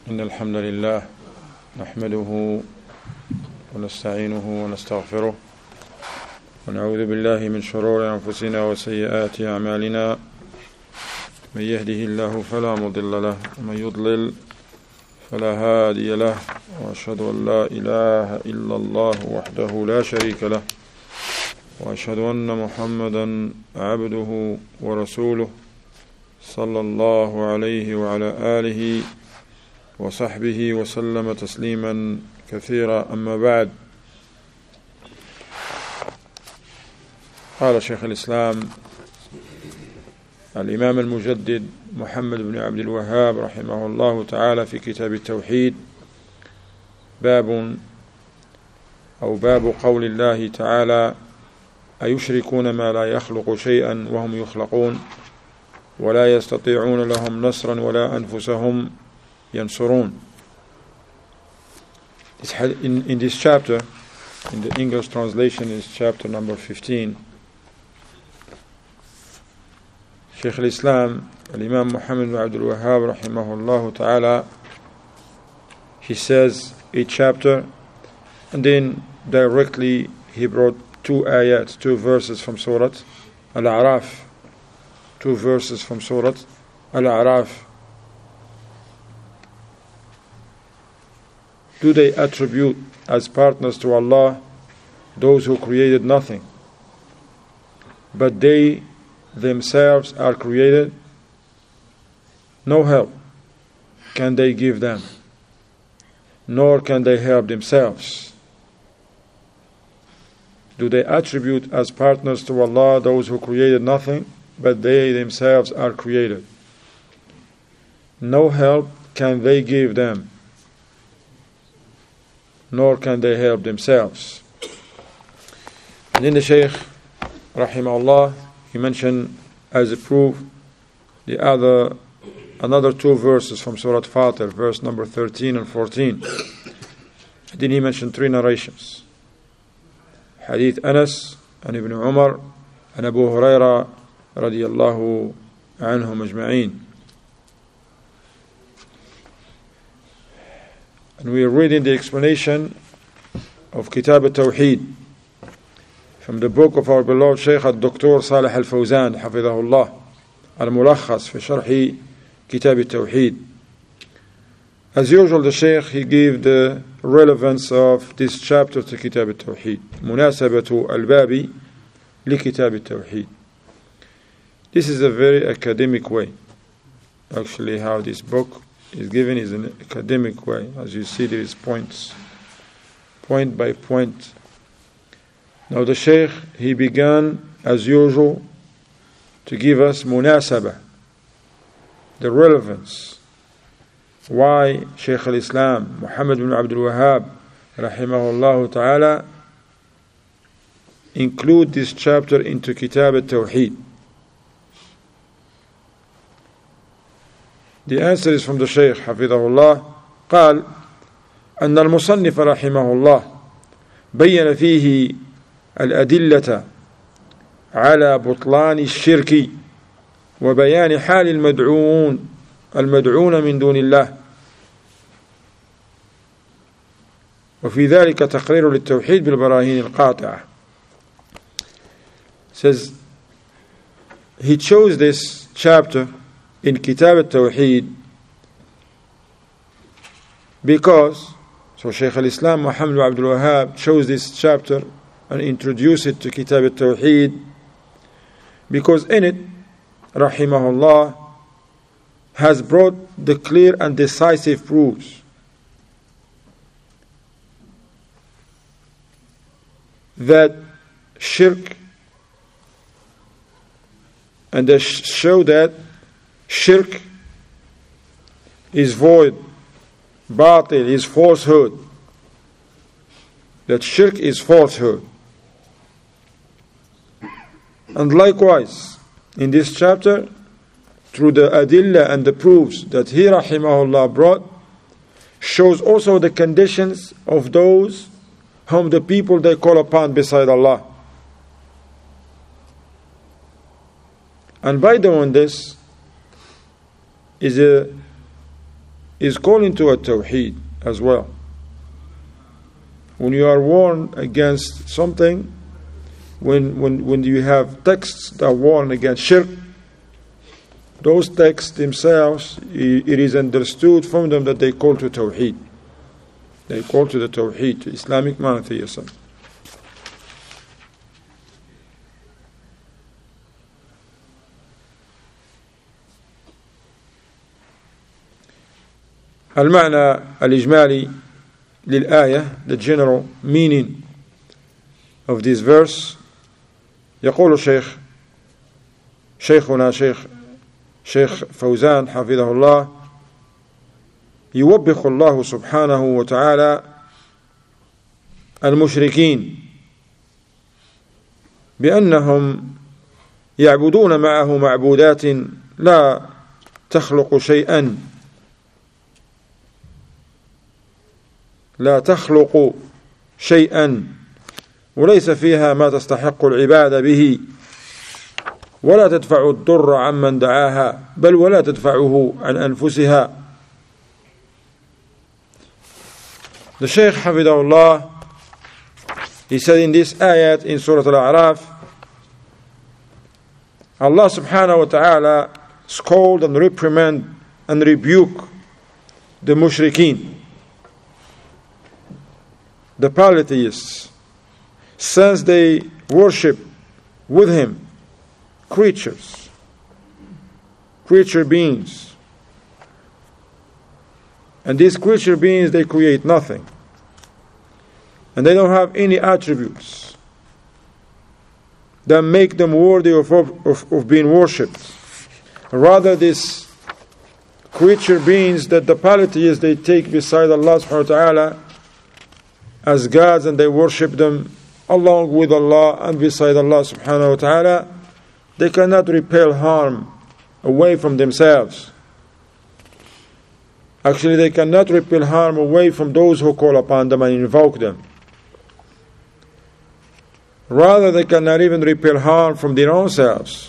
إن الحمد لله نحمده ونستعينه ونستغفره ونعوذ بالله من شرور أنفسنا وسيئات أعمالنا من يهده الله فلا مضل له ومن يضلل فلا هادي له وأشهد أن لا إله إلا الله وحده لا شريك له وأشهد أن محمدا عبده ورسوله صلى الله عليه وعلى آله وصحبه وسلم تسليما كثيرا. أما بعد، قال شيخ الإسلام الإمام المجدد محمد بن عبد الوهاب رحمه الله تعالى في كتاب التوحيد: باب قول الله تعالى: أيشركون ما لا يخلق شيئا وهم يخلقون ولا يستطيعون لهم نصرا ولا أنفسهم ينصرون. In this chapter, in the English translation, is chapter number 15. Shaykh al-Islam al-Imam Muhammad bin Abdul Wahhab rahimahullah ta'ala, he says a chapter, and then directly he brought two verses from Surah Al-A'raf. Two verses from Surah Al-A'raf. Do they attribute as partners to Allah those who created nothing, but they themselves are created? No help can they give them, nor can they help themselves. Do they attribute as partners to Allah those who created nothing, but they themselves are created? No help can they give them, nor can they help themselves. And then the Shaykh rahimahullah, he mentioned as a proof another two verses from Surah Fatir, verse number 13 and 14. And then he mentioned three narrations: Hadith Anas and Ibn Umar and Abu Huraira radiyallahu anhum ajma'in. And we are reading the explanation of Kitab al-Tawheed from the book of our beloved Shaykh al-Dr. Salih al-Fawzan hafidhahullah, al-Mulakhas fi Sharhi Kitab al-Tawheed. As usual, the Shaykh, he gave the relevance of this chapter to Kitab al-Tawheed, munasabatu al-babi li Kitab al-Tawheed. This is a very academic way. Actually, how this book is given is an academic way. As you see, there is points, point by point. Now the Shaykh, he began as usual to give us munasabah, the relevance. Why Shaykh al-Islam Muhammad bin Abdul Wahhab rahimahullah ta'ala include this chapter into Kitab al-Tawheed? The answer is from the Shaykh حفظه الله. قال أن المصنف رحمه الله بين فيه الأدلة على بطلان الشرك وبيان حال المدعون من دون الله، وفي ذلك تقرير للتوحيد بالبراهين القاطعة. Says he chose this chapter in Kitab al-Tawheed because, so Shaykh al-Islam Muhammad bin Abdul Wahhab chose this chapter and introduced it to Kitab al-Tawheed because in it, rahimahullah, has brought the clear and decisive proofs that shirk, and they show that shirk is void, batil is falsehood, that shirk is falsehood. And likewise, in this chapter, through the adillah and the proofs that he rahimahullah brought, shows also the conditions of those whom the people they call upon beside Allah. And by doing this is a is calling to a tawheed as well. When you are warned against something, when you have texts that warn against shirk, those texts themselves, it is understood from them that they call to tawheed. They call to the tawheed, to Islamic monotheism. المعنى الإجمالي للآية, the general meaning of this verse, يقول شيخنا شيخ فوزان حفظه الله: يوبخ الله سبحانه وتعالى المشركين بأنهم يعبدون معه معبودات لا تخلق شيئا وليس فيها ما تستحق العبادة به، ولا تدفع الضر عمن دعاها بل ولا تدفعه عن أنفسها. The Shaykh Hafidahullah, he said in this ayat in Surah Al-A'raf, Allah subhanahu wa ta'ala scold and reprimand and rebuke the mushrikeen, the polytheists, since they worship with him creature beings, and these creature beings, they create nothing, and they don't have any attributes that make them worthy of being worshipped. Rather, these creature beings that the polytheists, they take beside Allah subhanahu wa ta'ala as gods, and they worship them along with Allah and beside Allah subhanahu wa ta'ala, they cannot repel harm away from themselves. Actually, they cannot repel harm away from those who call upon them and invoke them. Rather, they cannot even repel harm from their own selves.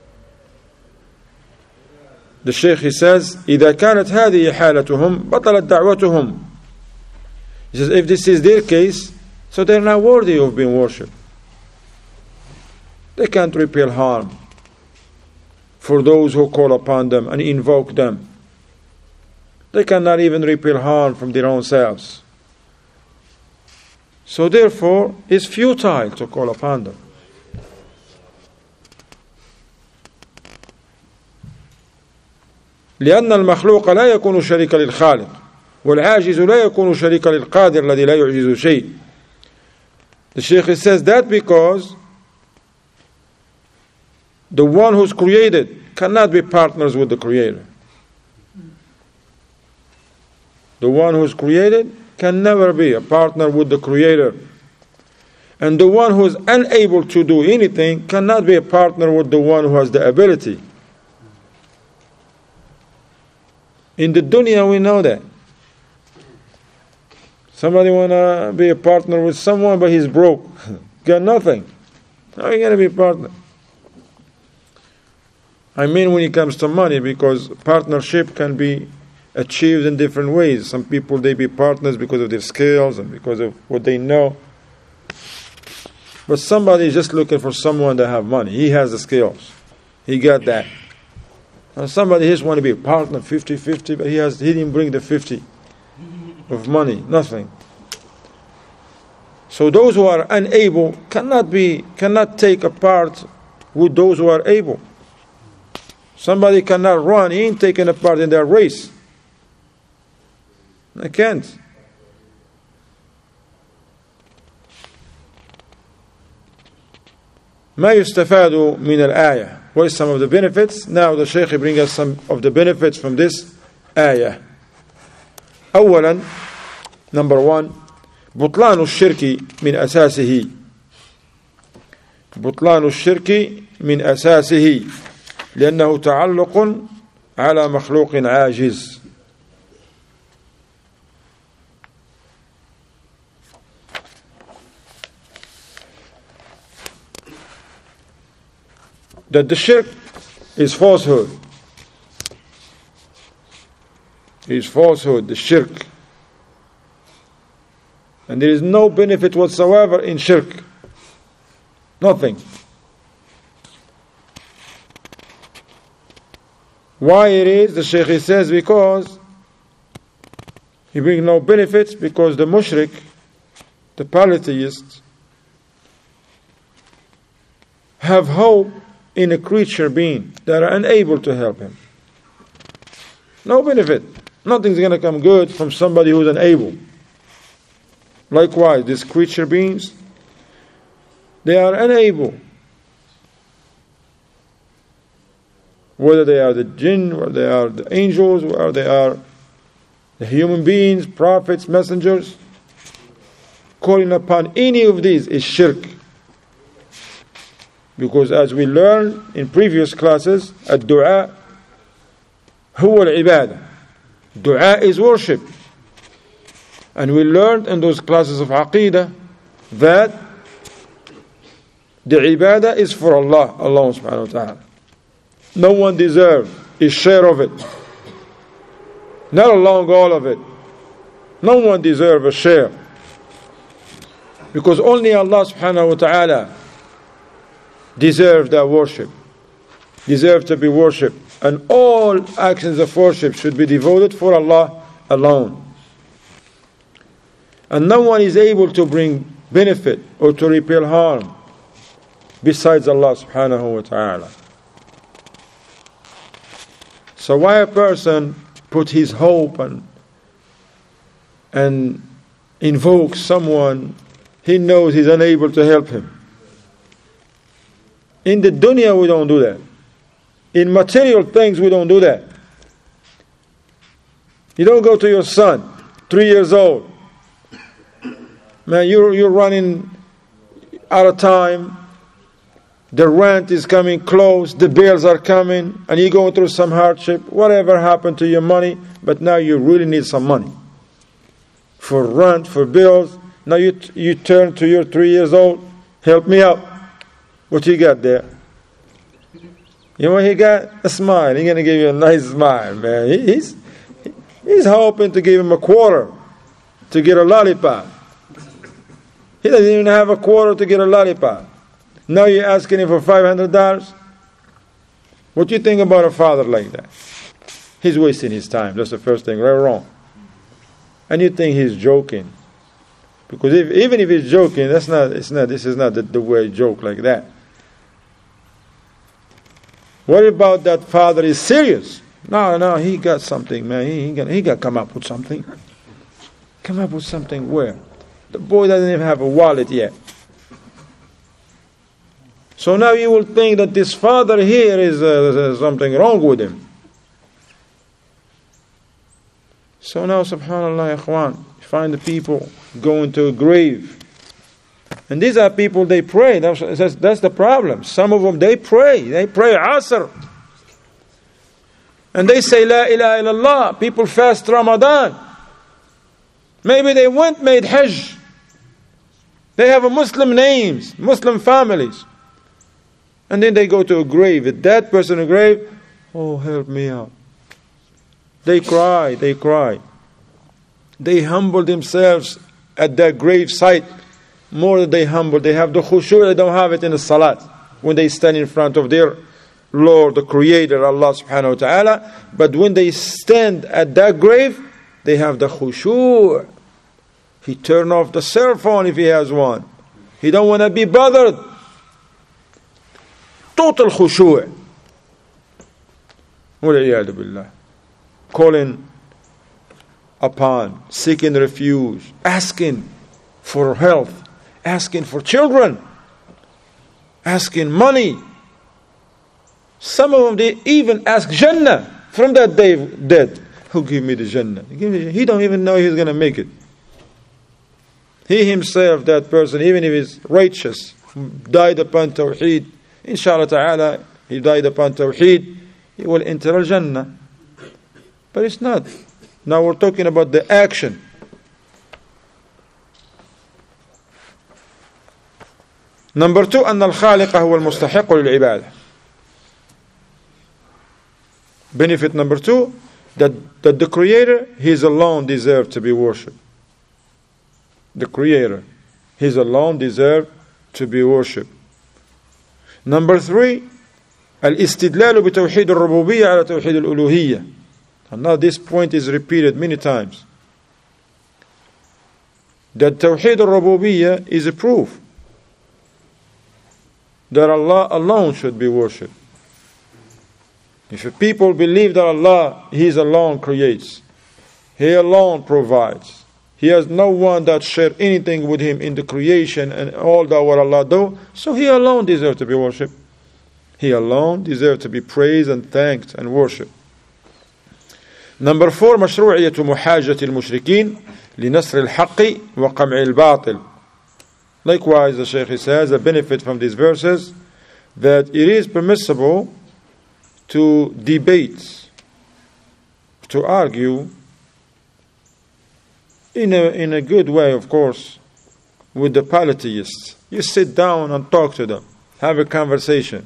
The Shaykh, he says, إذا كانت هذه حالتهم بطلت دعوتهم. He says, if this is their case, so they're not worthy of being worshipped. They can't repel harm for those who call upon them and invoke them. They cannot even repel harm from their own selves. So therefore, it's futile to call upon them. لأن المخلوق لا يكون شريكا للخالق والعاجز لا يكون شريكا للقادر الذي لا يعجز شيء. The Shaykh says that because the one who's created cannot be partners with the Creator. The one who's created can never be a partner with the Creator. And the one who is unable to do anything cannot be a partner with the one who has the ability. In the dunya, we know that. Somebody want to be a partner with someone, but he's broke. Got nothing. How are you going to be a partner? I mean when it comes to money, because partnership can be achieved in different ways. Some people, they be partners because of their skills and because of what they know. But somebody is just looking for someone that have money. He has the skills. He got that. And somebody just want to be a partner 50-50, but he didn't bring the 50 of money, nothing. So those who are unable cannot take a part with those who are able. Somebody cannot run, he ain't taking a part in their race. I can't. ما يستفاد من الآية. What is some of the benefits? Now the Shaykh brings us some of the benefits from this ayah. أولا, number one, بطلان الشرك من أساسه. بطلان الشرك من أساسه لأنه تعلق على مخلوق عاجز. That the shirk is falsehood. is falsehood, the shirk. And there is no benefit whatsoever in shirk. Nothing. Why it is? The Shaykh says because he brings no benefits, because the mushrik, the polytheists, have hope in a creature being that are unable to help him. No benefit. Nothing's going to come good from somebody who's unable. Likewise, these creature beings, they are unable. Whether they are the jinn, whether they are the angels, whether they are the human beings, prophets, messengers, calling upon any of these is shirk. Because as we learned in previous classes, ad-du'a huwa al-ibadah. Dua is worship. And we learned in those classes of Aqidah that the ibadah is for Allah, Allah subhanahu wa ta'ala. No one deserves a share of it. Not along all of it. No one deserves a share. Because only Allah subhanahu wa ta'ala deserves that worship. Deserves to be worshipped. And all actions of worship should be devoted for Allah alone. And no one is able to bring benefit or to repel harm besides Allah subhanahu wa ta'ala. So why a person put his hope and invokes someone he knows he's unable to help him? In the dunya we don't do that. In material things we don't do that. You don't go to your son, 3 years old. Man, you're running out of time. The rent is coming close. The bills are coming. And you're going through some hardship. Whatever happened to your money. But now you really need some money. For rent, for bills. Now you turn to your 3 years old. Help me out. What you got there? You know what he got? A smile. He's going to give you a nice smile, man. He's hoping to give him a quarter to get a lollipop. He doesn't even have a quarter to get a lollipop. Now you're asking him for $500? What do you think about a father like that? He's wasting his time. That's the first thing. Right or wrong? And you think he's joking. Because even if he's joking, this is not the way you joke like that. What about that father is serious? No, he got something, man. He got to come up with something. Come up with something where? The boy doesn't even have a wallet yet. So now you will think that this father here is something wrong with him. So now, subhanallah, ikhwan, you find the people going to a grave. And these are people, they pray. That's the problem. Some of them, they pray. They pray Asr. And they say, La ilaha illallah. People fast Ramadan. Maybe they made Hajj. They have a Muslim names, Muslim families. And then they go to a grave. With that person in a grave, oh, help me out. They cry. They humble themselves at that grave site more than they humble. They have the khushu', they don't have it in the salat. When they stand in front of their Lord, the Creator, Allah subhanahu wa ta'ala. But when they stand at that grave, they have the khushu'. He turn off the cell phone if he has one. He don't want to be bothered. Total khushu'. Wal'iyadu billah. Calling upon, seeking refuge, asking for health, asking for children, asking money. Some of them, they even ask Jannah from that day dead. Who give me the Jannah? He don't even know he's going to make it. He himself, that person, even if he's righteous, died upon Tawheed, inshallah ta'ala, he died upon Tawheed, he will enter Al-Jannah. But it's not. Now we're talking about the action. Number 2, أن الخالق هو المستحق للعبادة. Benefit number 2, that the Creator, He alone deserves to be worshipped. The Creator, He alone deserves to be worshipped. Number 3, الاستدلال بتوحيد الربوبية على توحيد الألوهية. And now this point is repeated many times. That Tawheed al-Rububiyyah is a proof that Allah alone should be worshipped. If people believe that Allah, He alone creates, He alone provides, He has no one that share anything with Him in the creation and all that what Allah do, so He alone deserves to be worshipped. He alone deserves to be praised and thanked and worshipped. Number 4, مشروعية محاجة المشركين لنصر الحق وقمع الباطل. Likewise, the Shaykh says, a benefit from these verses, that it is permissible to debate, to argue, in a good way, of course, with the polytheists. You sit down and talk to them, have a conversation,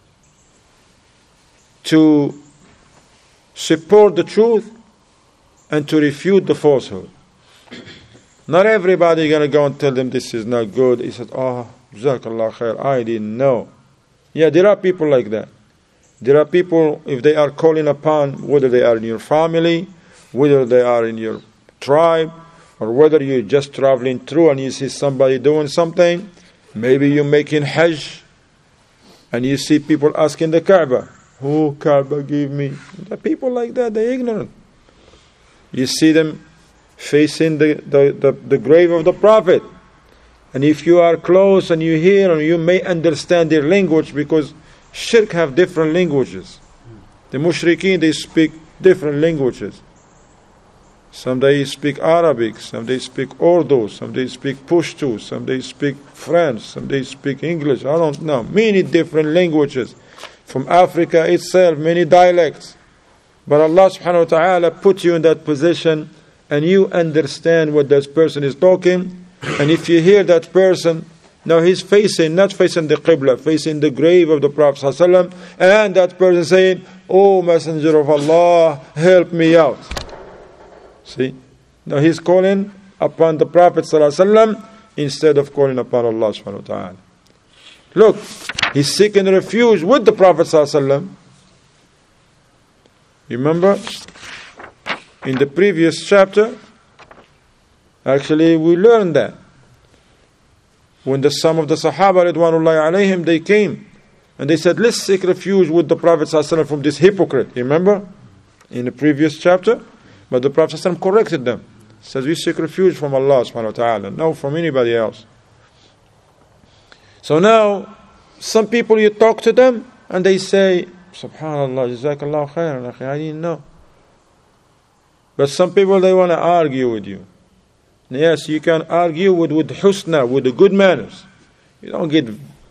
to support the truth and to refute the falsehood. Not everybody going to go and tell them this is not good. He said, oh, Jazakallah khair, I didn't know. Yeah, there are people like that. There are people, if they are calling upon, whether they are in your family, whether they are in your tribe, or whether you're just traveling through and you see somebody doing something, maybe you're making Hajj, and you see people asking the Kaaba, oh, Kaaba, give me. The people like that, they're ignorant. You see them facing the grave of the Prophet. And if you are close and you hear, and you may understand their language, because shirk have different languages. The mushrikeen, they speak different languages. Some they speak Arabic, some they speak Urdu, some they speak Pashto, some they speak French, some they speak English. I don't know. Many different languages. From Africa itself, many dialects. But Allah subhanahu wa ta'ala put you in that position, and you understand what that person is talking. And if you hear that person, now he's facing, not facing the Qibla, facing the grave of the Prophet sallallahu alaihi wasallam, and that person saying, oh Messenger of Allah, help me out. See? Now he's calling upon the Prophet sallallahu alaihi wasallam instead of calling upon Allah subhanahu wa ta'ala. Look, he's seeking refuge with the Prophet sallallahu alaihi wasallam. Remember, in the previous chapter, actually we learned that when some of the Sahaba Ridwanullahi alayhim, they came and they said, let's seek refuge with the Prophet ﷺ from this hypocrite. Remember? In the previous chapter. But the Prophet ﷺ corrected them. He says, we seek refuge from Allah subhanahu wa ta'ala, not from anybody else. So now, some people, you talk to them and they say, Subhanallah, Jazakallah khairan, I didn't know. But some people, they want to argue with you. Yes, you can argue with husna, with the good manners. You don't get,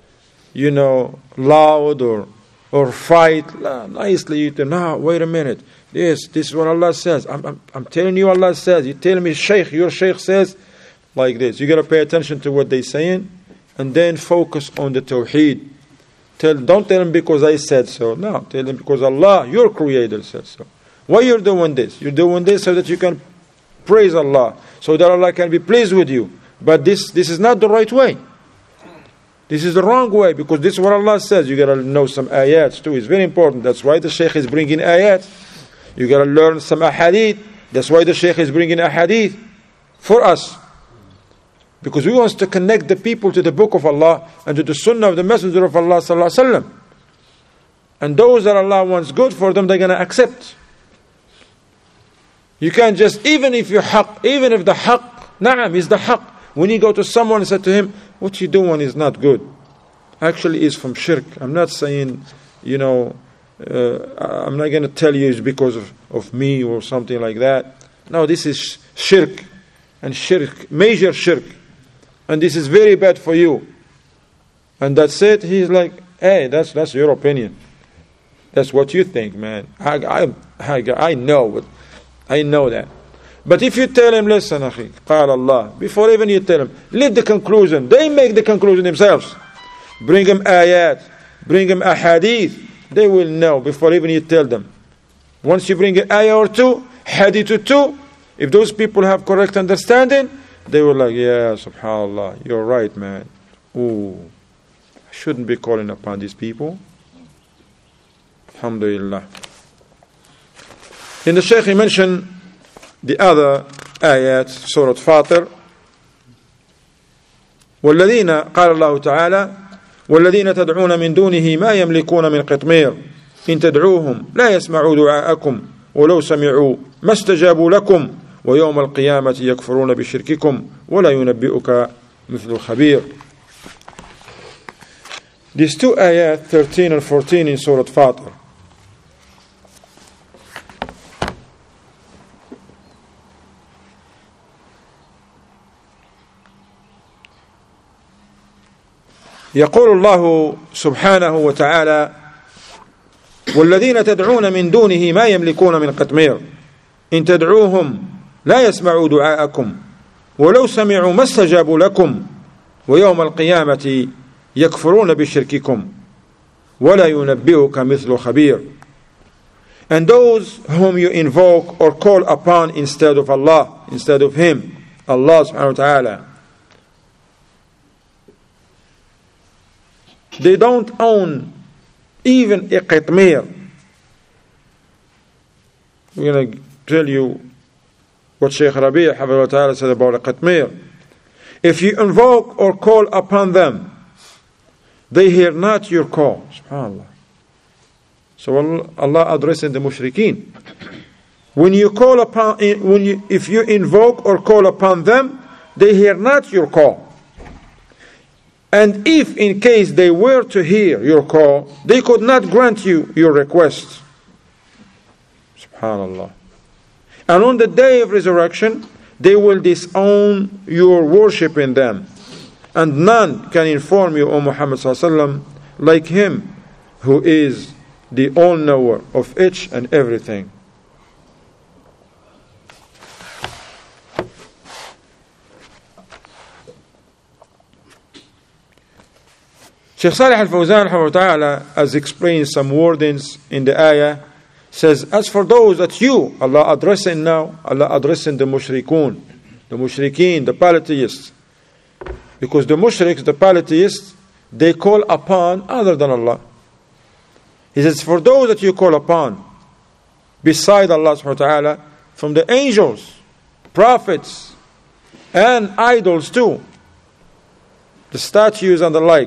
loud or fight. Nicely, you tell, no, wait a minute. This is what Allah says. I'm telling you Allah says. You tell me your Shaykh says like this. You got to pay attention to what they're saying and then focus on the Tawheed. Don't tell them because I said so. No, tell them because Allah, your Creator, said so. Why you're doing this? You're doing this so that you can praise Allah, so that Allah can be pleased with you. But this is not the right way. This is the wrong way, because this is what Allah says. You got to know some ayats too. It's very important. That's why the Shaykh is bringing ayat. You got to learn some ahadith. That's why the Shaykh is bringing ahadith for us. Because we want to connect the people to the book of Allah and to the sunnah of the Messenger of Allah sallallahu alaihi wasallam. And those that Allah wants good for them, they're going to accept. You can't just, even if the haqq, na'am, is the haqq. When you go to someone and say to him, what you doing is not good. Actually, it's from shirk. I'm not saying, I'm not going to tell you it's because of me or something like that. No, this is shirk. And shirk, major shirk. And this is very bad for you. And that's it. He's like, hey, that's your opinion. That's what you think, man. I know. I know that. But if you tell him, listen, akhi, qala Allah, before even you tell him, leave the conclusion. They make the conclusion themselves. Bring them ayat, bring them ahadith. They will know before even you tell them. Once you bring an ayah or two, hadith or two, if those people have correct understanding, they were like, yeah, subhanAllah, you're right, man. Ooh, I shouldn't be calling upon these people. Alhamdulillah. In the Shaykh, he mentioned the other ayat, Surah Fatir. والذين قال الله تعالى والذين تدعون من دونه ما يملكون من قطمير إن تدعوهم لا يسمعوا دعاءكم ولو سمعوا ما استجابوا لكم ويوم القيامة يكفرون بشرككم ولا ينبئك مثل الخبير. These two ayat, 13 and 14 in Surah Fatir. يقول الله سبحانه وتعالى والذين تدعون من دونه ما يملكون من قطمير إن تدعوهم لا يسمعوا دعاءكم ولو سمعوا ما استجابوا لكم ويوم القيامة يكفرون بشرككم ولا ينبئك مثل خبير. And those whom you invoke or call upon instead of Allah, instead of Him, Allah subhanahu wa ta'ala, they don't own even a qitmir. We're going to tell you what Shaykh Rabi' Hafidhahullah Ta'ala said about a qitmir. If you invoke or call upon them, they hear not your call. SubhanAllah. So Allah addressing the mushrikeen. When you call upon, if you invoke or call upon them, they hear not your call. And if in case they were to hear your call, they could not grant you your request. SubhanAllah. And on the day of resurrection, they will disown your worship in them. And none can inform you, O Muhammad sallallahu alaihi wasallam, like him who is the all-knower of each and everything. Shaykh Salih al-Fawzan has explained some wordings in the ayah. Says, as for those that you, Allah addressing now, Allah addressing the mushrikeen, the polytheists. Because the mushriks, the polytheists, they call upon other than Allah. He says, for those that you call upon, beside Allah subhanahu wa ta'ala, from the angels, prophets, and idols too, the statues and the like,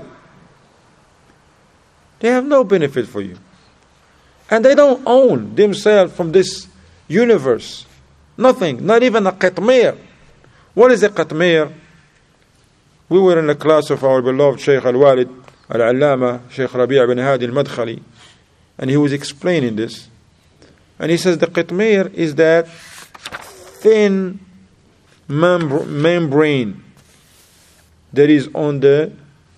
they have no benefit for you. And they don't own themselves from this universe. Nothing, not even a qitmir. What is a qitmir? We were in a class of our beloved Shaykh al-Walid al-Allama, Shaykh Rabi' ibn Hadi al-Madkhali, and he was explaining this. And he says the qitmir is that thin membrane that is on the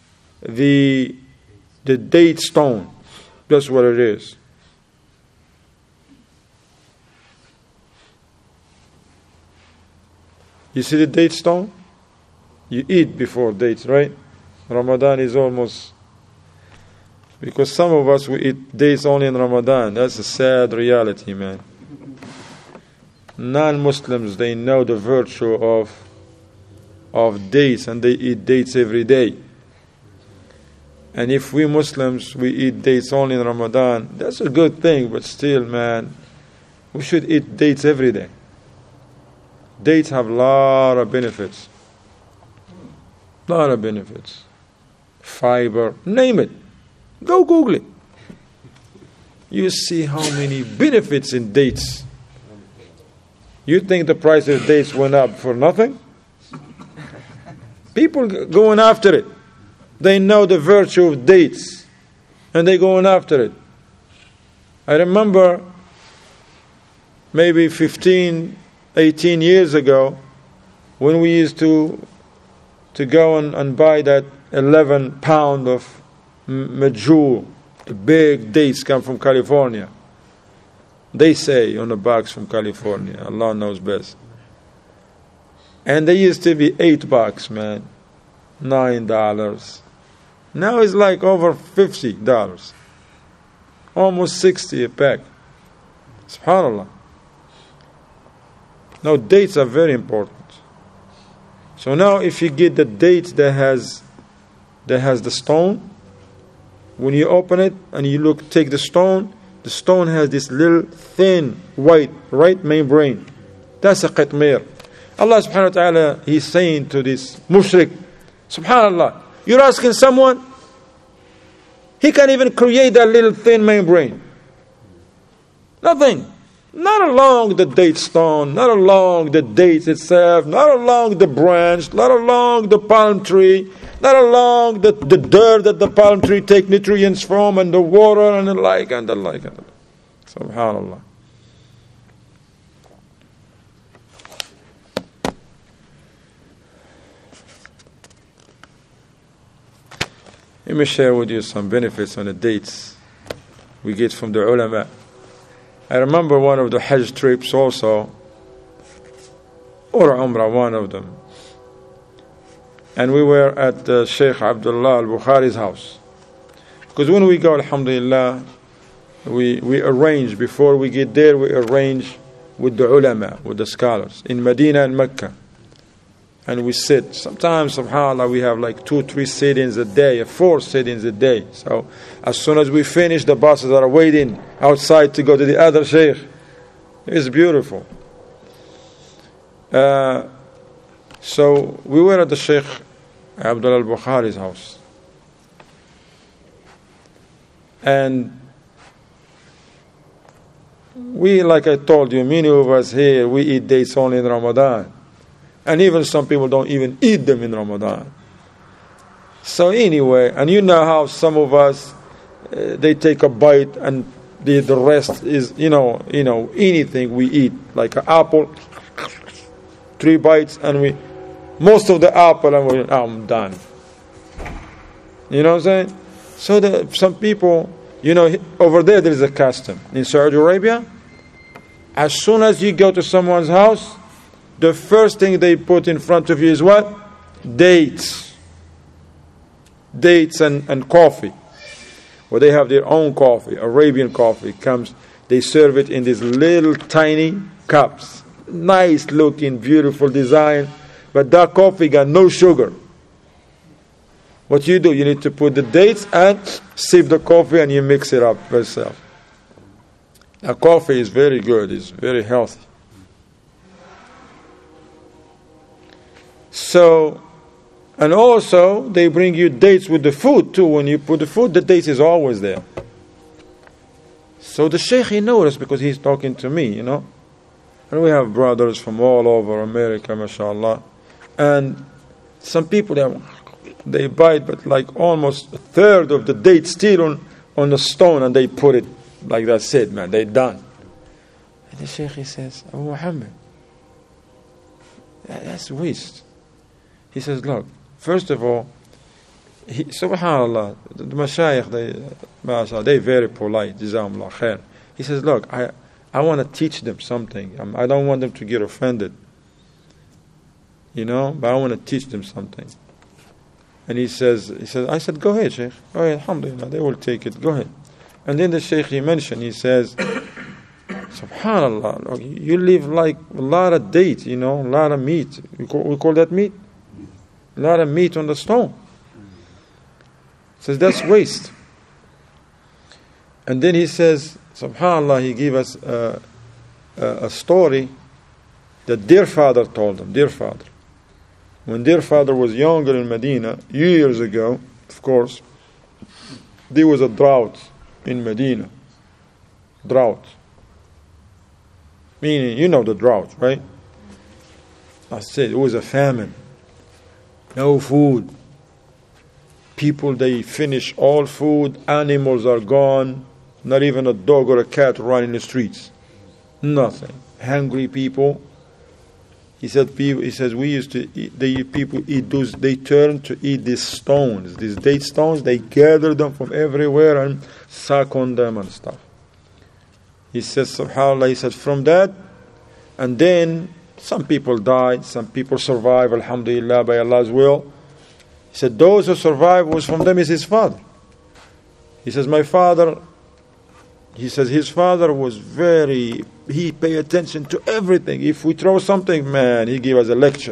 date stone. That's what it is. You see the date stone? You eat before dates, right? Ramadan is almost... Because some of us, we eat dates only in Ramadan. That's a sad reality, man. Non-Muslims, they know the virtue of dates, and they eat dates every day. And if we Muslims, we eat dates only in Ramadan, that's a good thing, but still, man, we should eat dates every day. Dates have a lot of benefits. Lot of benefits. Fiber, name it. Go Google it. You see how many benefits in dates. You think the price of dates went up for nothing? People going after it. They know the virtue of dates, and they're going after it. I remember maybe 15, 18 years ago, when we used to go and buy that 11 pound of majul, the big dates come from California. They say on the box from California, Allah knows best. And they used to be $8, man, $9. Now it's like over $50, almost 60 a pack. Subhanallah. Now dates are very important. So now if you get the date that has the stone, when you open it and you take the stone has this little thin white right membrane. That's a qitmir. Allah subhanahu wa ta'ala, He's saying to this mushrik, subhanallah, you're asking someone, he can't even create that little thin membrane. Nothing. Not along the date stone, not along the dates itself, not along the branch, not along the palm tree, not along the dirt that the palm tree take nutrients from, and the water and the like and the like. Subhanallah. Let me share with you some benefits on the dates we get from the ulama. I remember one of the Hajj trips also, or Umrah, one of them. And we were at Sheikh Abdullah al-Bukhari's house. Because when we go, alhamdulillah, we arrange, before we get there, we arrange with the ulama, with the scholars, in Medina and Mecca. And we sit. Sometimes, subhanAllah, we have like 2-3 sit-ins a day, 4 sit-ins a day. So as soon as we finish, the buses are waiting outside to go to the other sheikh. It's beautiful. So we were at the Sheikh Abdullah al-Bukhari's house. And we, like I told you, many of us here, we eat dates only in Ramadan. And even some people don't even eat them in Ramadan. So anyway, and you know how some of us, they take a bite and the rest is, you know, anything we eat, like an apple, 3 bites, and most of the apple, and I'm done. You know what I'm saying? So some people, over there is a custom. In Saudi Arabia, as soon as you go to someone's house, the first thing they put in front of you is what? Dates. Dates and coffee. Well, they have their own coffee, Arabian coffee. They serve it in these little tiny cups. Nice looking, beautiful design. But that coffee got no sugar. What you do, you need to put the dates and sip the coffee, and you mix it up yourself. Now, coffee is very good. It's very healthy. So, and also they bring you dates with the food too. When you put the food, the dates is always there. So the sheikh, he noticed, because he's talking to me, And we have brothers from all over America, mashallah. And some people, they bite, but like almost a third of the date still on the stone, and they put it like that's it, man, they done. And the sheikh, he says, Abu Muhammad, that's waste. He says, look, first of all, subhanallah, the mashayikh, they're very polite, jazakumullah khair. He says, look, I want to teach them something. I don't want them to get offended. But I want to teach them something. And he says, I said, go ahead, Sheikh. Go ahead, alhamdulillah, they will take it, go ahead. And then the Sheikh, he mentioned, he says, subhanallah, look, you live like a lot of dates, a lot of meat. We call that meat? A lot of meat on the stone. He says, that's waste. And then he says, subhanallah, he gave us a story that their father told them, their father. When their father was younger in Medina, years ago, of course, there was a drought in Medina. Drought. Meaning, the drought, right? I said, it was a famine. No food. People, they finish all food. Animals are gone. Not even a dog or a cat running the streets. Nothing. Hungry people. He says we used to eat. People eat those. They turn to eat these stones, these date stones. They gather them from everywhere and suck on them and stuff. He says, subhanAllah. He said from that, and then some people died, some people survived, alhamdulillah, by Allah's will. He said those who survived, was from them is his father. He says, my father, he says his father was he paid attention to everything. If we throw something, man, he gave us a lecture.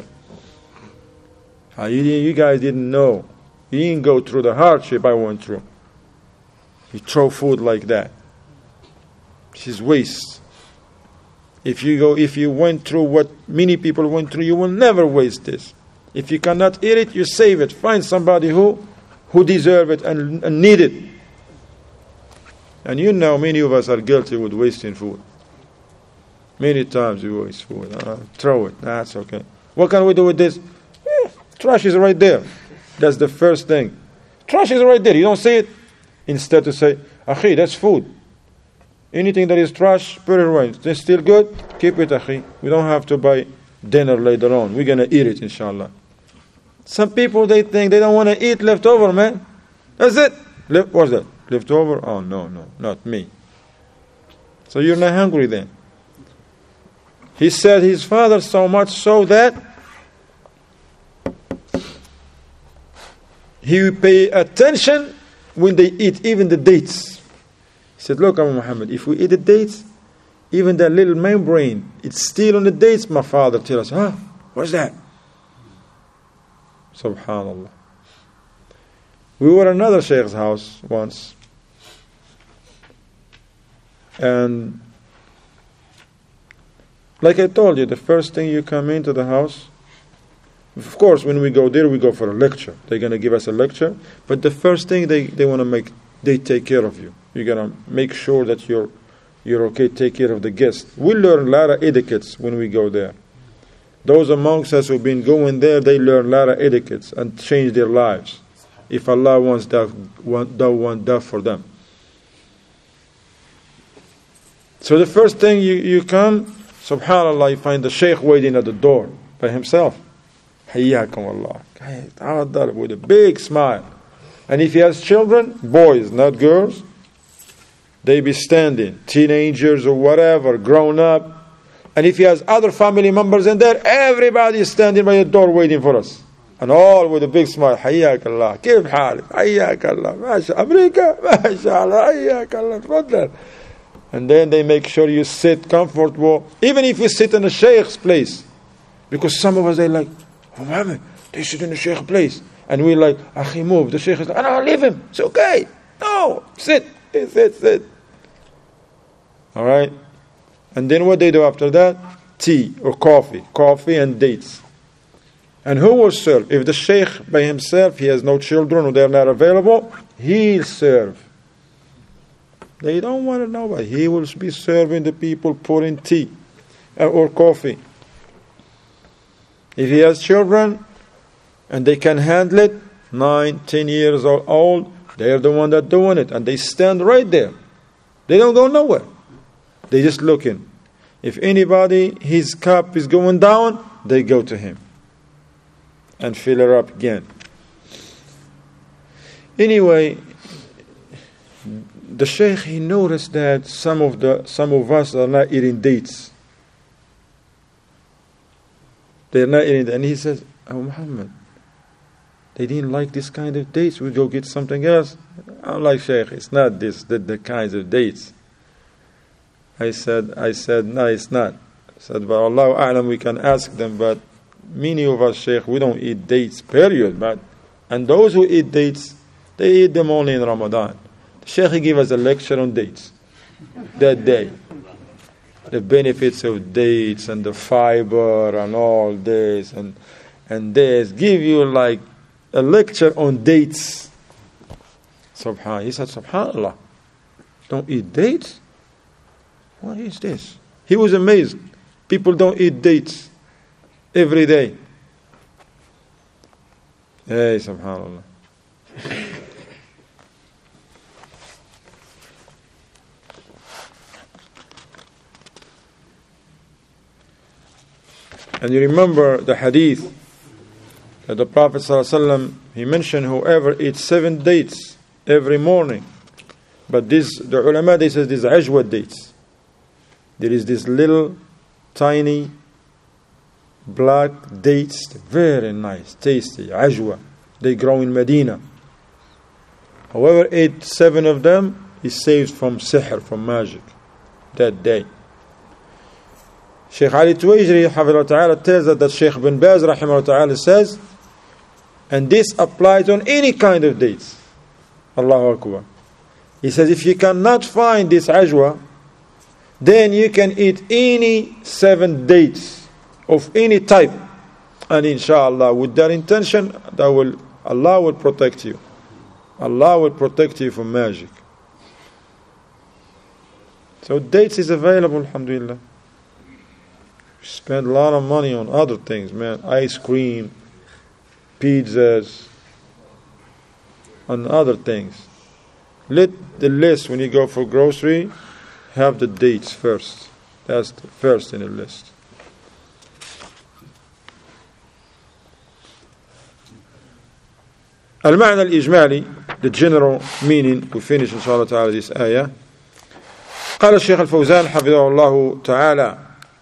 You guys didn't know. You didn't go through the hardship I went through. You throw food like that. This is waste. If you went through what many people went through, you will never waste this. If you cannot eat it, you save it. Find somebody who deserve it and need it. And you know many of us are guilty with wasting food. Many times we waste food. Throw it. That's okay. What can we do with this? Trash is right there. That's the first thing. Trash is right there. You don't see it. Instead to say, Akhi, that's food. Anything that is trash, put it away. It's still good, keep it, Akhi. We don't have to buy dinner later on. We're going to eat it, inshallah. Some people, they think they don't want to eat leftover, man. That's it. What's that? Leftover? Oh, no, not me. So you're not hungry then. He said his father so much so that he would pay attention when they eat even the dates. He said, look, Abu Muhammad, if we eat the dates, even that little membrane, it's still on the dates, my father tells us. What's that? Subhanallah. We were at another sheikh's house once. And like I told you, the first thing you come into the house, of course, when we go there, we go for a lecture. They're going to give us a lecture. But the first thing they want to make, they take care of you. You're going to make sure that you're okay, take care of the guests. We learn a lot of etiquettes when we go there. Those amongst us who've been going there, they learn a lot of etiquettes and change their lives. If Allah wants that for them. So the first thing you come, subhanallah, you find the sheikh waiting at the door by himself. Hayyakum Allah. With a big smile. And if he has children, boys, not girls, they be standing, teenagers or whatever, grown up. And if he has other family members in there, everybody is standing by the door waiting for us. And all with a big smile. Hayyak Allah. Kif halik? Hayyak Allah. Masha America. Masha Allah. Hayyak Allah. Tfaddal. And then they make sure you sit comfortable. Even if you sit in the sheikh's place. Because some of us, they like, oh, Muhammad, they sit in the sheikh's place. And we like, Akhi, move. The sheikh is like, no, leave him. It's okay. No, sit. Sit. All right? And then what they do after that? Tea or coffee. Coffee and dates. And who will serve? If the sheikh by himself, he has no children or they're not available, he'll serve. They don't want to know, but he will be serving the people, pouring tea or coffee. If he has children and they can handle it, 9, 10 years old, they're the one that doing it. And they stand right there. They don't go nowhere. They just looking. If anybody, his cup is going down, they go to him and fill her up again. Anyway, the sheikh, he noticed that some of us are not eating dates. They're not eating, and he says, "Oh Muhammad, they didn't like this kind of dates. We go get something else." I'm like, Sheikh, it's not the kinds of dates. I said, no, it's not. I said, but Allah A'lam, we can ask them, but many of us, Sheikh, we don't eat dates, period. And those who eat dates, they eat them only in Ramadan. The Sheikh, he gave us a lecture on dates that day. The benefits of dates and the fiber and all this and this. Give you like a lecture on dates. He said, Subhanallah, don't eat dates? What is this? He was amazed. People don't eat dates every day. Hey, Subhanallah. And you remember the hadith that the Prophet ﷺ, he mentioned whoever eats 7 dates every morning. But the ulama, they say these ajwa dates. There is this little tiny black dates, very nice, tasty, ajwa. They grow in Medina. Whoever ate 7 of them, is saved from sihr, from magic, that day. Shaykh Ali Tuwaijri Hafidhahullah Ta'ala tells us that Shaykh bin Baz Rahimahullah Ta'ala says, and this applies on any kind of dates. Allahu Akbar. He says, if you cannot find this ajwa, then you can eat any 7 dates of any type, and inshallah, with that intention, Allah will protect you. Allah will protect you from magic. So dates is available, alhamdulillah. Spend a lot of money on other things, man. Ice cream, pizzas, and other things. Let the list, when you go for grocery, have the dates first. That's the first in the list. المعنى الإجمالي, the general meaning, we finish inshallah ta'ala this ayah. قال الشيخ الفوزان حفظه الله تعالى: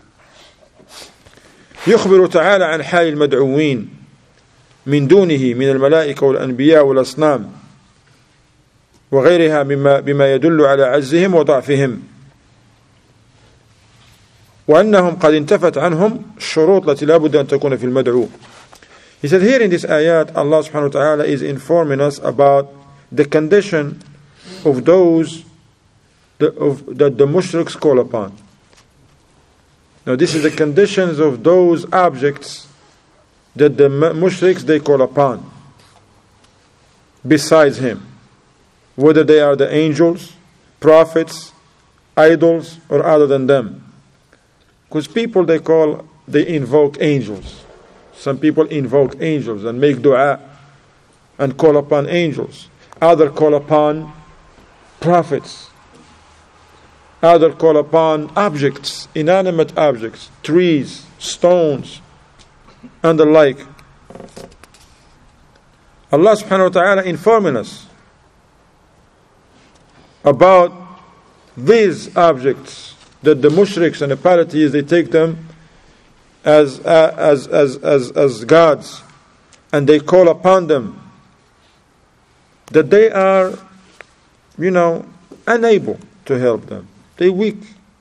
يخبر تعالى عن حال المدعوين من دونه من الملائكة والأنبياء والأصنام وغيرها بما يدل على عجزهم وضعفهم، وأنهم قد انتفت عنهم الشروط التي لا بد أن تكون في المدعو. He said here in this ayat, Allah subhanahu wa ta'ala is informing us about the condition of those that the mushriks call upon. Now this is the conditions of those objects that the mushriks they call upon besides him, whether they are the angels, prophets, idols, or other than them. Because people they invoke angels. Some people invoke angels and make dua and call upon angels. Others call upon prophets. Others call upon objects, inanimate objects, trees, stones, and the like. Allah subhanahu wa ta'ala informing us about these objects, that the mushriks and the polytheists, they take them as gods, and they call upon them, that they are, unable to help them. They're weak.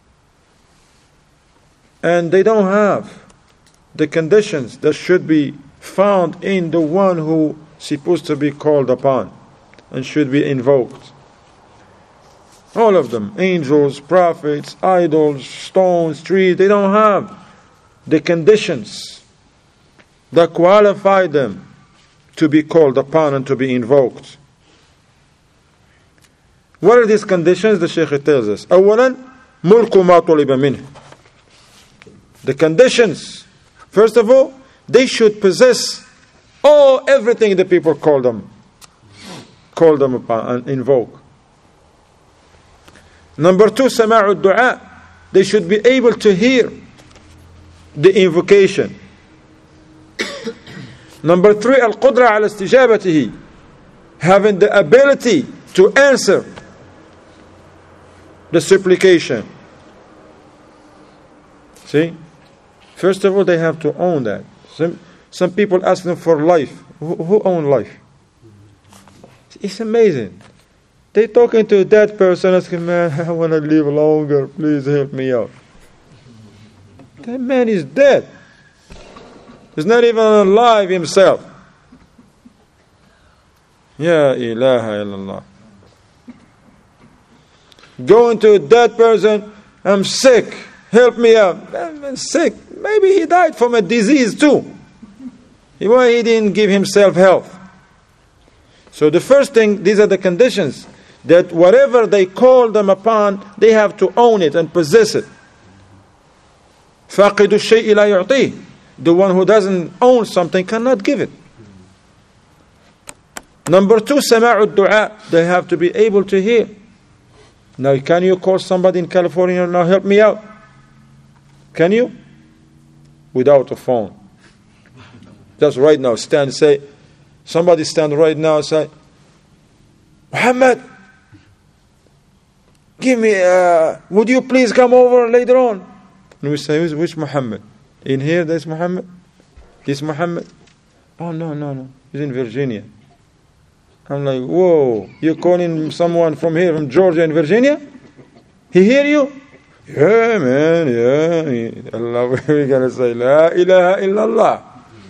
And they don't have the conditions that should be found in the one who is supposed to be called upon and should be invoked. All of them, angels, prophets, idols, stones, trees, they don't have the conditions that qualify them to be called upon and to be invoked. What are these conditions? The Shaykh tells us. أولا ملك ما طلب منه. The conditions, first of all, they should possess everything the people call them upon and invoke. Number 2, سماع الدعاء. They should be able to hear the invocation. Number 3, القدرة على استجابته. Having the ability to answer the supplication. See? First of all, they have to own that. Some people ask them for life. Who own life? It's amazing. They're talking to a dead person, asking, man, I want to live longer. Please help me out. That man is dead. He's not even alive himself. Ya ilaha illallah. Going to a dead person, I'm sick, help me out. I'm sick. Maybe he died from a disease too. Why he didn't give himself health? So the first thing, these are the conditions, that whatever they call them upon, they have to own it and possess it. فَاقِدُ الشَّيْءِ لَا يُعْطِيهِ. The one who doesn't own something cannot give it. Number 2, سَمَاعُ الدُّعَاء. They have to be able to hear. Now, can you call somebody in California, now help me out? Can you? Without a phone. Just right now, somebody stand right now and say, Muhammad, give me, would you please come over later on? And we say, which Muhammad? In here, there's Muhammad? This Muhammad? Oh, no. He's in Virginia. I'm like, whoa, you're calling someone from here, from Georgia and Virginia? He hear you? Yeah, man, yeah. Allah, we're going to say, La ilaha illallah.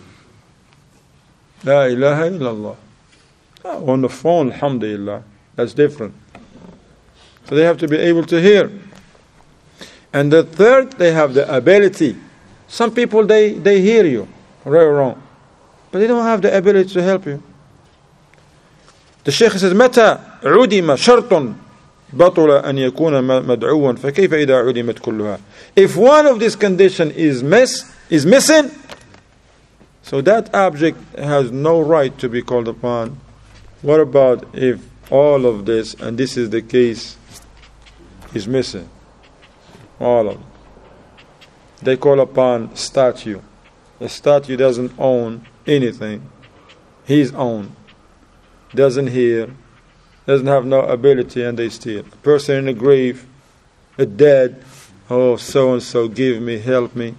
La ilaha illallah. On the phone, alhamdulillah. That's different. So they have to be able to hear. And the third, they have the ability. Some people, they hear you, right or wrong, but they don't have the ability to help you. The Shaykh says, متى عدم شرط بطل أن يكون مدعوا فكيف إذا عدمت كلها. If one of these conditions is missing, so that object has no right to be called upon. What about if all of this, and this is the case, is missing? All of it. They call upon statue. The statue doesn't own anything. He's own. Doesn't hear. Doesn't have no ability, and they steal. A person in the grave, a dead, oh, so-and-so, give me, help me.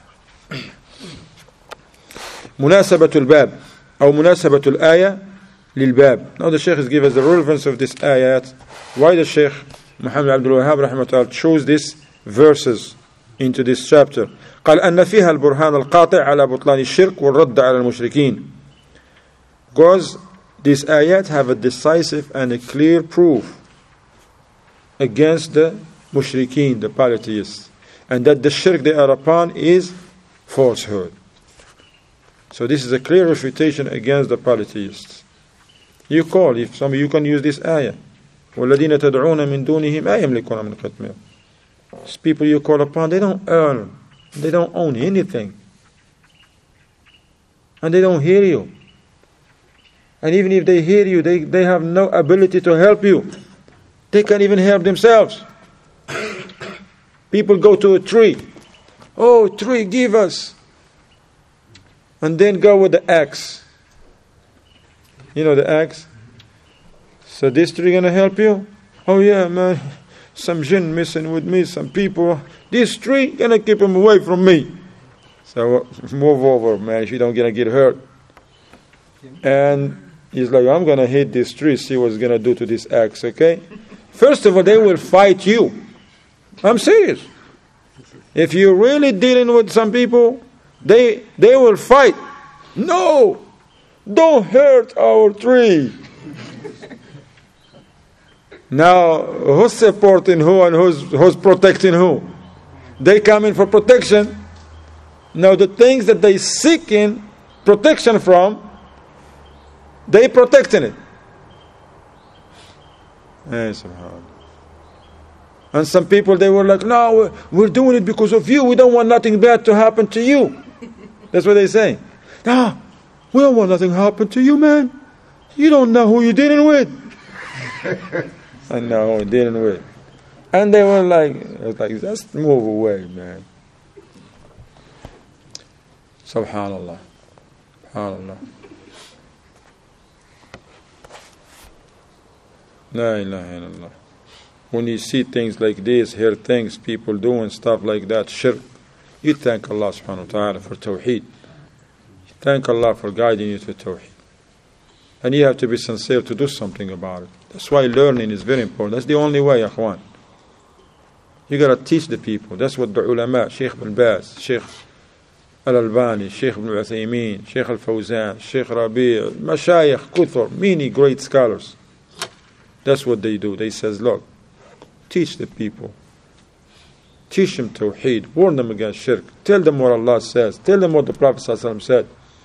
مناسبة الباب أو مناسبة الآية للباب. Now the Shaykh has given us the relevance of this ayat. Why the Shaykh Muhammad Abdul Wahhab rahimahullah chose these verses into this chapter. قال أن فيها البرهان القاطع على بطلان الشرك والرد على المشركين. Because these ayat have a decisive and a clear proof against the mushrikeen, the polytheists, and that the shirk they are upon is falsehood. So this is a clear refutation against the polytheists. You call, if some of you can use this ayah, وَالَّذِينَ تَدْعُونَ مِن دُونِهِمْ لَا يَمْلِكُونَ مِنْ قِطْمِيرٍ. These people you call upon, they don't earn, they don't own anything, and they don't hear you. And even if they hear you, they have no ability to help you. They can't even help themselves. People go to a tree. Oh, tree, give us. And then go with the axe. You know the axe? So this tree gonna help you? Oh yeah, man. Some jinn messing with me, some people. This tree gonna keep them away from me. So move over, man, if you don't gonna get hurt. And he's like, I'm gonna hit this tree, see what's gonna do to this axe, okay? First of all, they will fight you. I'm serious. If you're really dealing with some people, they will fight. No, don't hurt our tree. Now, who's supporting who and who's protecting who? They come in for protection. Now, the things that they seeking protection from, they protecting it. And some people, they were like, no, we're doing it because of you. We don't want nothing bad to happen to you. That's what they say. No, we don't want nothing to happen to you, man. You don't know who you're dealing with. I know who I'm dealing with. And they were like, I was like, just move away, man. Subhanallah. Subhanallah. La ilaha illallah. When you see things like this, hear things, people doing stuff like that, shirk, you thank Allah subhanahu wa ta'ala for tawheed. You thank Allah for guiding you to tawheed. And you have to be sincere to do something about it. That's why learning is very important. That's the only way, akhwan. You got to teach the people. That's what the ulama, Sheikh Ibn Baz, Sheikh Al-Albani, Sheikh Ibn Uthaymeen, Sheikh Al-Fawzan, Sheikh Rabi', Mashayikh, Kuthur, many great scholars. That's what they do. They says, look, teach the people. Teach them tawheed. Warn them against shirk. Tell them what Allah says. Tell them what the Prophet ﷺ said.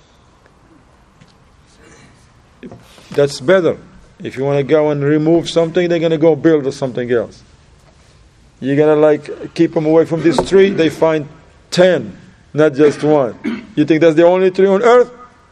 That's better. If you want to go and remove something, they're going to go build something else. You're going to keep them away from this tree, they find 10, not just one. You think that's the only tree on earth?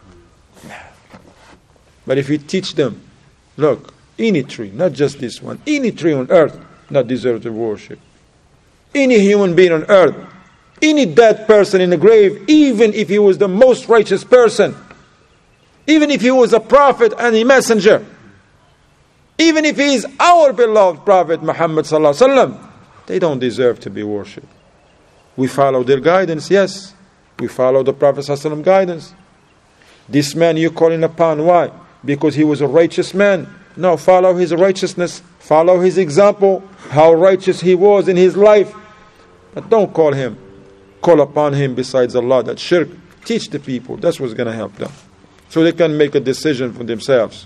But if you teach them, look, any tree, not just this one, any tree on earth not deserve to worship. Any human being on earth, any dead person in the grave, even if he was the most righteous person, even if he was a prophet and a messenger, even if he is our beloved Prophet Muhammad sallallahu alaihi wasallam, they don't deserve to be worshipped. We follow their guidance, yes. We follow the Prophet sallallahu alaihi wasallam guidance. This man you're calling upon, why? because he was a righteous man. No, follow his righteousness, follow his example, how righteous he was in his life. But don't call upon him besides Allah. That's shirk. Teach the people. That's what's going to help them, so they can make a decision for themselves.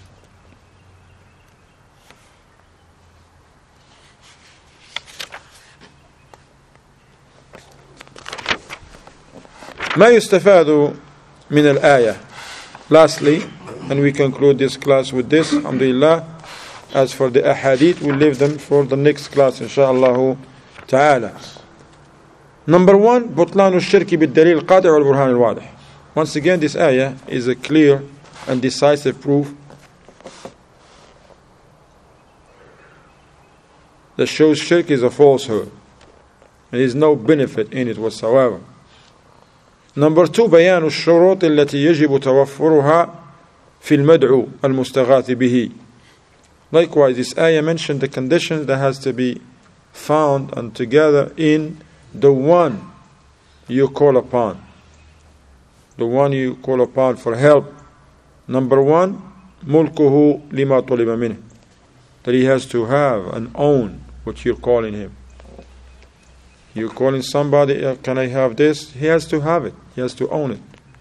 ما يستفاد من الآية. Lastly, and we conclude this class with this, alhamdulillah. As for the ahadith, we'll leave them for the next class, inshaAllah ta'ala. Number 1, بطلان الشرك بالدليل القاطع والبرهان الواضح. Once again, this ayah is a clear and decisive proof that shows shirk is a falsehood. There is no benefit in it whatsoever. Number 2, بيان الشروط التي يجب توفرها في المدعو المستغاث به. Likewise, this ayah mentioned the conditions that has to be found and together in the one you call upon. The one you call upon for help. Number 1, ملكه لما طلب منه. That he has to have and own what you're calling him. You're calling somebody, can I have this? He has to have it. He has to own it.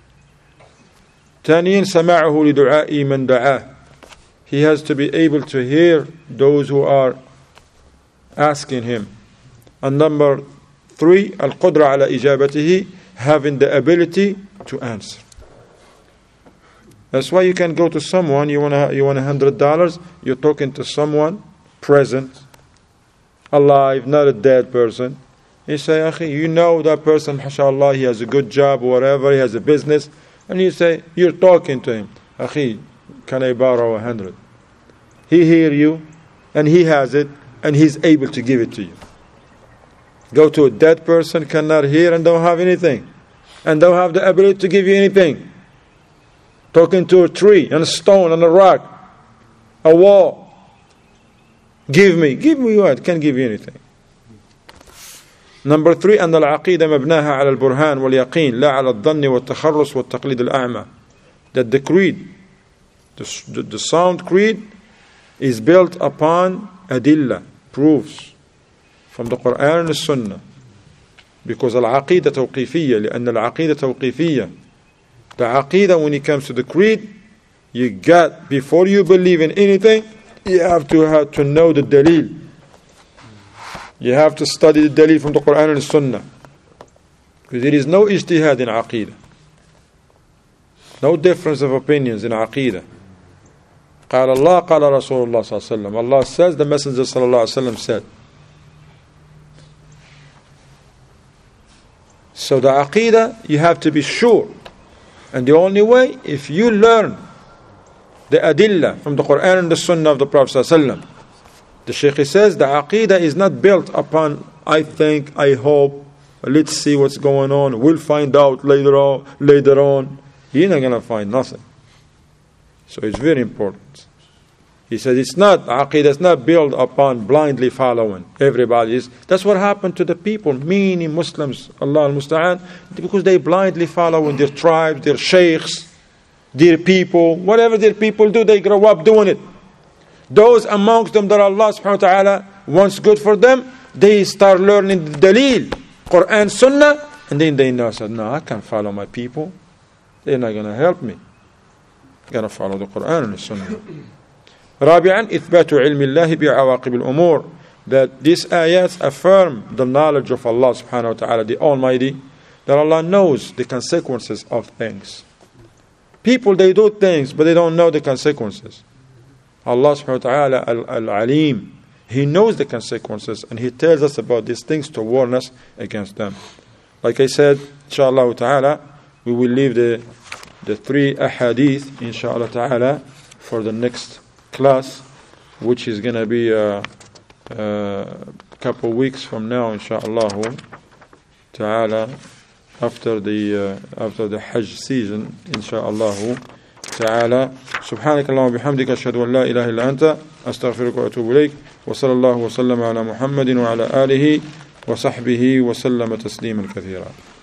ثانيا سماعه لدعاء من دعاه. He has to be able to hear those who are asking him. And number 3, القدرة على إجابته, having the ability to answer. That's why you can go to someone, you want $100, you're talking to someone present, alive, not a dead person. You say, Akhi, you know that person, mashallah, he has a good job, whatever, he has a business. And you say, you're talking to him, Akhi, can I borrow 100? He hear you, and he has it, and he's able to give it to you. Go to a dead person, cannot hear and don't have anything, and don't have the ability to give you anything. Talking to a tree, and a stone, and a rock, a wall. Give me what? Can't give you anything. Number 3, أن العقيدة مبناها على البرهان واليقين لا على الظن والتخرص والتقليد الأعمى. That the creed, the sound creed, is built upon adilla, proofs from the Quran and the Sunnah. Because العقيدة توقيفية, لأن العقيدة توقيفية. The aqidah, when it comes to the creed, you got, before you believe in anything, you have to know the dalil. You have to study the dalil from the Quran and the Sunnah. Because there is no ijtihad in aqidah. No difference of opinions in aqidah. قال الله قال رسول الله صلى الله عليه وسلم. Allah says, the Messenger صلى الله عليه وسلم said. So the aqidah, you have to be sure. And the only way, if you learn the adillah from the Quran and the Sunnah of the Prophet ﷺ, the Shaykh says the aqidah is not built upon I think, I hope, let's see what's going on, we'll find out later on. You're not going to find nothing. So it's very important. He said it's not, aqidah is not built upon blindly following everybody. That's what happened to the people, many Muslims, Allah al-Musta'an, because they blindly follow in their tribes, their sheikhs, their people, whatever their people do, they grow up doing it. Those amongst them that Allah subhanahu wa ta'ala wants good for them, they start learning the dalil, Quran, Sunnah, and then they know, said, no, I can't follow my people. They're not going to help me. I'm going to follow the Quran and the Sunnah. رابعا إثبات علم الله بعواقب الأمور, that these ayats affirm the knowledge of Allah subhanahu wa ta'ala, the Almighty, that Allah knows the consequences of things. People, they do things, but they don't know the consequences. Allah subhanahu wa ta'ala, Al-Alim, He knows the consequences, and He tells us about these things to warn us against them. Like I said, inshaAllah ta'ala, we will leave the 3 ahadith, inshaAllah ta'ala, for the next class, which is going to be a couple weeks from now, inshaAllah ta'ala, after the Hajj season, inshaAllah ta'ala. سبحانك اللهم وبحمدك أشهد أن لا إله إلا أنت أستغفرك وأتوب إليك وصلى الله وسلم على محمد وعلى آله وصحبه وسلم تسليما كثيرا.